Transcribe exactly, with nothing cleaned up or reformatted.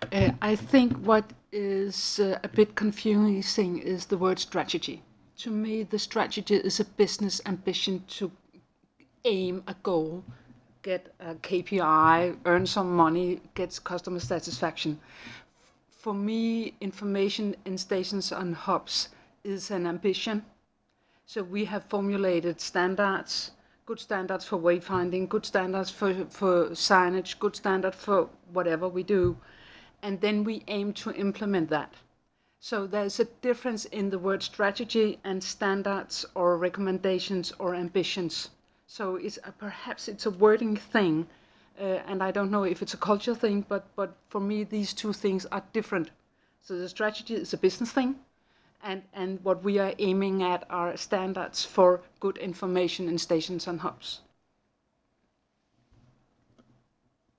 Uh, I think what is uh, a bit confusing is the word strategy. To me, the strategy is a business ambition to aim a goal, get a K P I, earn some money, get customer satisfaction. For me, information in stations and hubs is an ambition. So we have formulated standards, good standards for wayfinding, good standards for, for signage, good standard for whatever we do. And then we aim to implement that. So there's a difference in the word strategy and standards or recommendations or ambitions. So it's a, perhaps it's a wording thing, uh, and I don't know if it's a culture thing, but but for me these two things are different. So the strategy is a business thing, and and what we are aiming at are standards for good information in stations and hubs.